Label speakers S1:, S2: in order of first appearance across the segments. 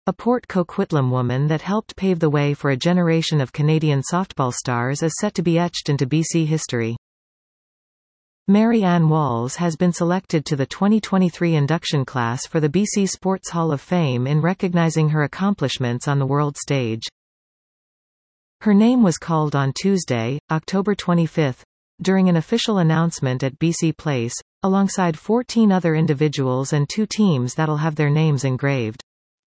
S1: a Port Coquitlam woman that helped pave the way for a generation of Canadian softball stars, is set to be etched into BC history. Mary Ann Walls has been selected to the 2023 induction class for the BC Sports Hall of Fame in recognizing her accomplishments on the world stage. Her name was called on Tuesday, October 25, during an official announcement at BC Place, alongside 14 other individuals and 2 teams that'll have their names engraved.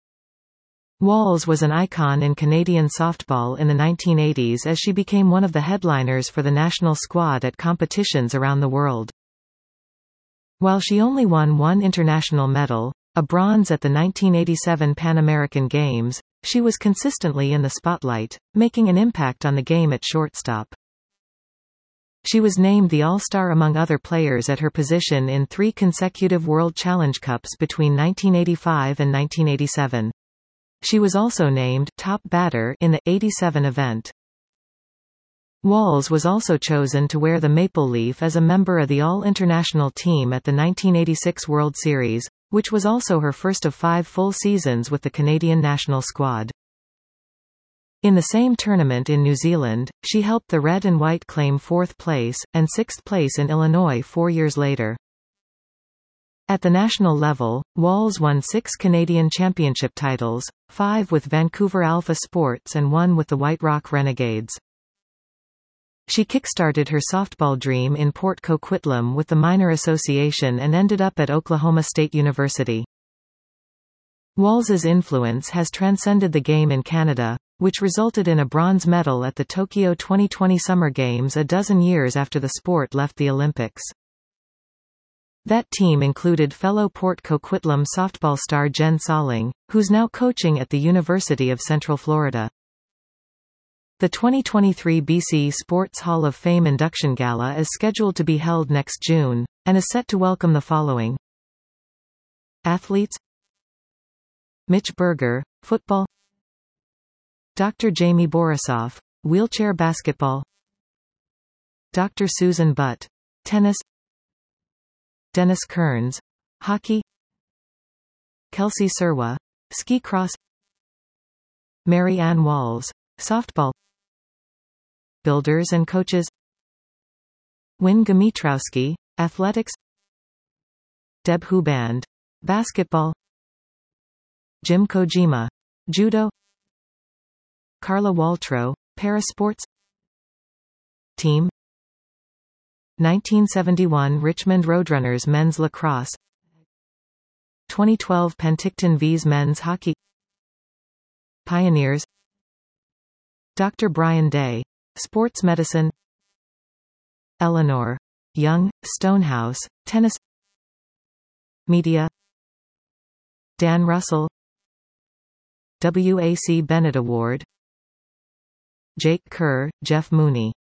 S1: Walls was an icon in Canadian softball in the 1980s as she became one of the headliners for the national squad at competitions around the world. While she only won 1 international medal, a bronze at the 1987 Pan American Games, she was consistently in the spotlight, making an impact on the game at shortstop. She was named the All-Star among other players at her position in 3 consecutive World Challenge Cups between 1985 and 1987. She was also named top batter in the 87 event. Walls was also chosen to wear the maple leaf as a member of the All-International team at the 1986 World Series, which was also her first of 5 full seasons with the Canadian national squad. In the same tournament in New Zealand, she helped the Red and White claim 4th place, and 6th place in Illinois 4 years later. At the national level, Walls won 6 Canadian championship titles, 5 with Vancouver Alpha Sports and 1 with the White Rock Renegades. She kickstarted her softball dream in Port Coquitlam with the minor association and ended up at Oklahoma State University. Walls's influence has transcended the game in Canada, which resulted in a bronze medal at the Tokyo 2020 Summer Games a dozen years after the sport left the Olympics. That team included fellow Port Coquitlam softball star Jen Salling, who's now coaching at the University of Central Florida. The 2023 BC Sports Hall of Fame Induction Gala is scheduled to be held next June, and is set to welcome the following athletes: Mitch Berger, football; Dr. Jamie Borisoff, wheelchair basketball; Dr. Susan Butt, tennis; Dennis Kearns, hockey; Kelsey Serwa, ski cross; Mary Ann Walls, softball; builders and coaches: Win Gamitrowski, athletics; Deb Huband, basketball; Jim Kojima, judo; Carla Waltrow, parasports; team: 1971 Richmond Roadrunners men's lacrosse; 2012 Penticton V's men's hockey; Pioneers; Dr. Brian Day, sports medicine; Eleanor Young, Stonehouse, tennis; media: Dan Russell; W.A.C. Bennett Award; Jake Kerr, Jeff Mooney.